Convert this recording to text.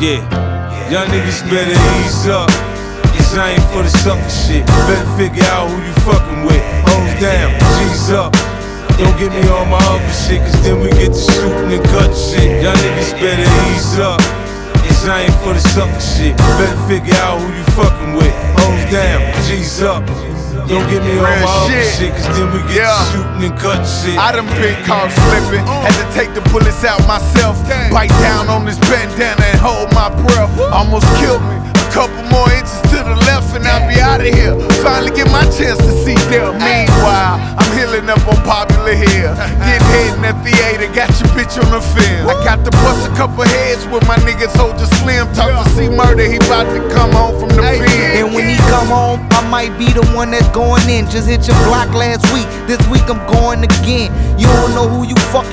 Yeah, y'all niggas better ease up. Cause I ain't for the sucker shit. Better figure out who you fucking with. Hoes down, G's up. Don't get me on my other shit, cause then we get to shooting and cutting shit. Y'all niggas better ease up. Cause I ain't for the sucker shit. Better figure out who you fucking with. Hoes down, G's up. Don't get me on my other shit, cause then we get to shooting and cutting shit. I done been caught slipping, had to take the bullets out myself. Bite down on this bandana and hold my breath. Almost killed me. Couple more inches to the left and I'll be out of here. Finally get my chance to see them. Meanwhile, I'm healing up on Popular Hill. Get head in the theater, got your bitch on the film. I got to bust a couple heads with my nigga Soldier Slim. Talk to C Murder, he bout to come home from the pen. And when he come home, I might be the one that's going in. Just hit your block last week, this week I'm going again. You don't know who you fucking